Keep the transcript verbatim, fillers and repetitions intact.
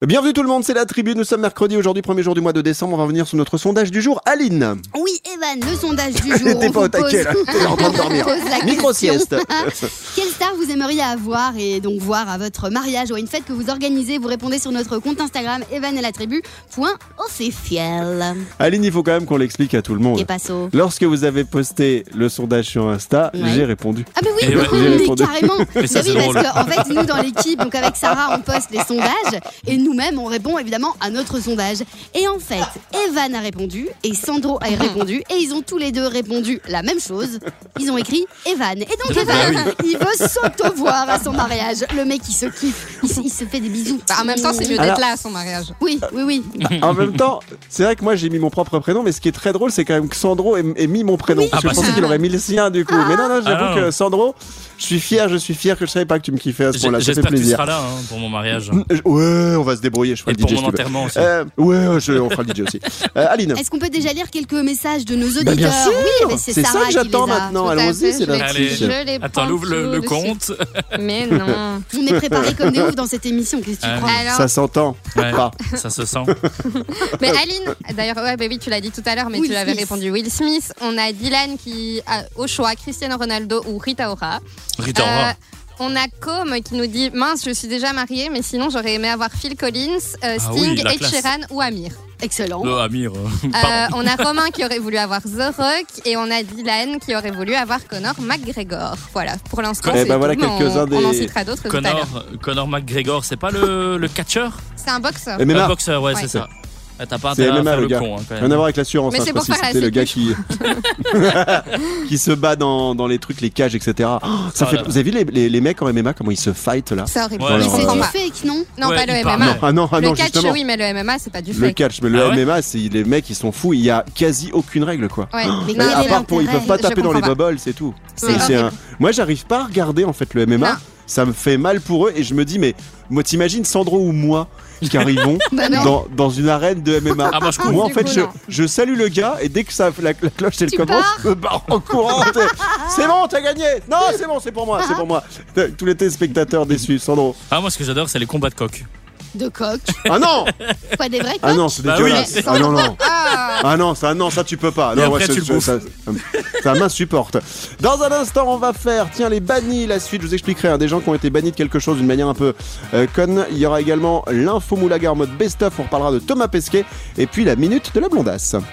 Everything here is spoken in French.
Bienvenue tout le monde, c'est la tribu, nous sommes mercredi, aujourd'hui premier jour du mois de décembre, on va revenir sur notre sondage du jour. Aline. Oui Evan, le sondage du jour. T'es pas au taquet là, t'es en train de dormir. Micro-sieste. Quelle star vous aimeriez avoir et donc voir à votre mariage ou à une fête que vous organisez? Vous répondez sur notre compte Instagram evan et la tribu point officiel. Aline, il faut quand même qu'on l'explique à tout le monde. Et passo. Lorsque vous avez posté le sondage sur Insta, Ouais. j'ai répondu. Ah mais oui, Et ouais. mais J'ai répondu. carrément. Mais ça, Mais oui, c'est drôle. parce qu'en fait nous dans l'équipe, donc avec Sarah, on poste les sondages et nous-mêmes on répond évidemment à notre sondage. Et en fait, Evan a répondu et Sandro a répondu et ils ont tous les deux répondu la même chose. Ils ont écrit Evan. Et donc Evan, il veut s'auto-voir à son mariage. Le mec il se kiffe, il se, il se fait des bisous. Bah, en même temps, c'est mieux Alors- d'être là à son mariage. Oui, oui, oui. En même temps, c'est vrai que moi j'ai mis mon propre prénom, mais ce qui est très drôle, c'est quand même que Sandro ait, ait mis mon prénom. Parce que Ah bah je pensais si. qu'il aurait mis le sien du coup. Mais non, non, j'avoue Ah non. que Sandro, je suis fier, je suis fier que je savais pas que tu me kiffais à ce point-là. Ça fait J'espère que tu plaisir. seras là hein, pour mon mariage. Ouais, on va se débrouiller, je ferai Et le D pour J. mon si tu veux. enterrement aussi. Euh, ouais, je, on fera le D J aussi. Euh, Aline. Est-ce qu'on peut déjà lire quelques messages de nos auditeurs? Bah, bien sûr. Oui, mais c'est C'est Sarah ça que qui j'attends les a. maintenant. Tout à Allons-y, fait, c'est je la les- Allez. triche. je les Attends, prends ouvre le, tout le de compte. suite. Mais non. On est préparés comme des oufs dans cette émission, qu'est-ce que tu Ah, crois? Alors, Ça s'entend. Ouais, Pas. ça se sent. mais Aline, d'ailleurs, ouais, bah oui, tu l'as dit tout à l'heure, mais Will tu l'avais Smith. répondu Will Smith. On a Dylan qui a au choix Cristiano Ronaldo ou Rita Ora. Rita Euh, Ora. On a Com qui nous dit mince, je suis déjà mariée, mais sinon j'aurais aimé avoir Phil Collins, euh, Ah Sting, oui, la Ed classe. Sheeran ou Amir. Excellent. Oh, Amir. Euh, Pardon. on a Romain qui aurait voulu avoir The Rock et on a Dylan qui aurait voulu avoir Conor McGregor. Voilà, pour l'instant Eh c'est ben voilà tout, mais quelques-uns on, on en des- citera d'autres tout à l'heure. Conor, Conor McGregor, c'est pas le, le catcheur C'est un boxeur. M M A. Le boxeur, ouais, Ouais. c'est ça. Ah, T'as pas C'est intérêt à M M A faire le le gars. con hein, quand Rien à même. voir avec l'assurance, Mais hein, c'est je pour précise, faire la c'était le gars qui qui se bat dans, dans les trucs, les cages, et cetera. Oh, ça Oh fait... là là. Vous avez vu les, les, les mecs en M M A, comment ils se fight là? C'est horrible. Ouais, mais non, c'est C'est non, du du non. fake, non? Non, Ouais, pas le il M M A. parle. Ah non, ah le non, catch, justement. oui, mais le M M A, c'est pas du Le fake. catch, mais le Ah ouais M M A, c'est les mecs ils sont fous, il y a quasi aucune règle quoi. Ouais. Mais Non, quel À est part pour ils l'intérêt? peuvent pas Je taper dans les comprends pas. bubbles, c'est tout. C'est Et c'est horrible. un... Moi j'arrive pas à regarder en fait le M M A, Non. ça me fait mal pour eux et je me dis mais moi t'imagines Sandro ou moi qui arrivons Bah non. dans, dans une arène de M M A. Ah, moi, je cours. Moi en Du fait coup, je, non. je salue le gars et dès que ça, la, la cloche elle Tu commence, pars je me barre en courant. C'est bon, t'as gagné. Non, c'est bon, c'est pour moi, c'est pour moi. Tous les téléspectateurs déçus, Sandro. Ah, moi, ce que j'adore, c'est les combats de coq. De coq. Ah non, Pas des vrais coqs? ah non, c'est Bah dégueulasse. oui. Ah non non. Ah, Ah non, ça, non, ça tu peux pas. Et Non, après, moi, tu ça, le ça, ça, ça m'insupporte. Dans un instant, on va faire, tiens, les bannis. La suite, je vous expliquerai. Hein, des gens qui ont été bannis de quelque chose d'une manière un peu euh, conne. Il y aura également l'info Moulaga en mode best-of. On reparlera de Thomas Pesquet. Et puis la minute de la blondasse.